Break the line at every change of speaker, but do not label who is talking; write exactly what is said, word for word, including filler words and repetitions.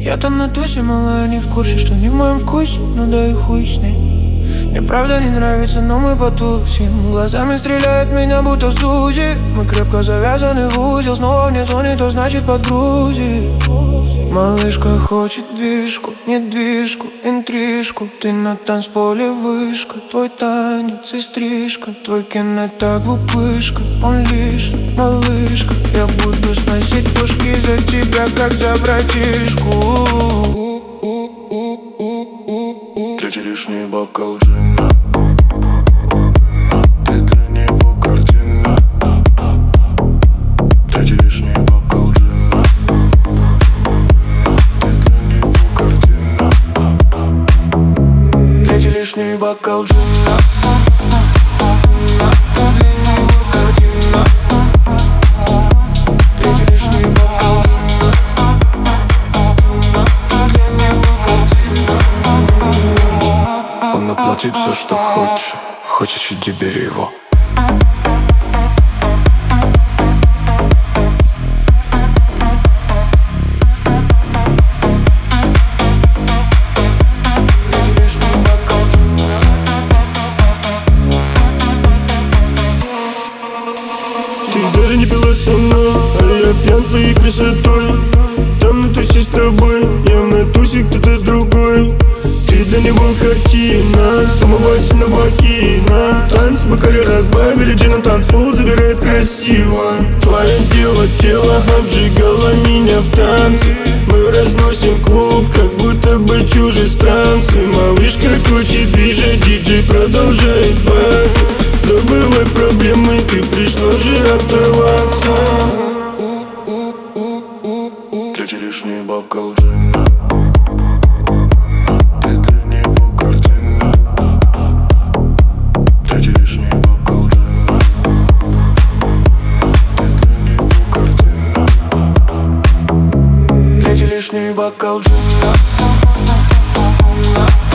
Я там на тусе, малая, не в курсе, что не в моем вкусе, ну да и хуй с ней. Мне правда не нравится, но мы потусим. Глазами стреляет меня, будто Сузи. Мы крепко завязаны в узел. Снова нет зоны, то значит подгрузи. Малышка хочет движку, не движку, интрижку. Ты на танцполе вышка. Твой танец и стрижка. Твой кен это глупышка. Он лишний, малышка. Я буду сносить пушки за тебя, как за братишку.
Третий лишний бокал джина. Ты для него картина. Третий лишний бокал джина. Ты для него картина.
Третий лишний бокал джина.
Плати все, что хочешь. Хочешь, иди бери его.
Ты даже не пила со мной, а я пьян твоей красотой. Там на тусе с тобой, я на тусе кто-то другой. Ты для него картина, самого сильного кина. Танец бокали разбавили джином, танцпол забирает красиво. Твое тело, тело обжигало меня в танце. Мы разносим клуб, как будто бы чужестранцы. Малышка хочет движет, диджей продолжает баться. Забывай проблемы, ты пришла же оторваться.
Третий лишний бокал джина.
Лишний бокал джина.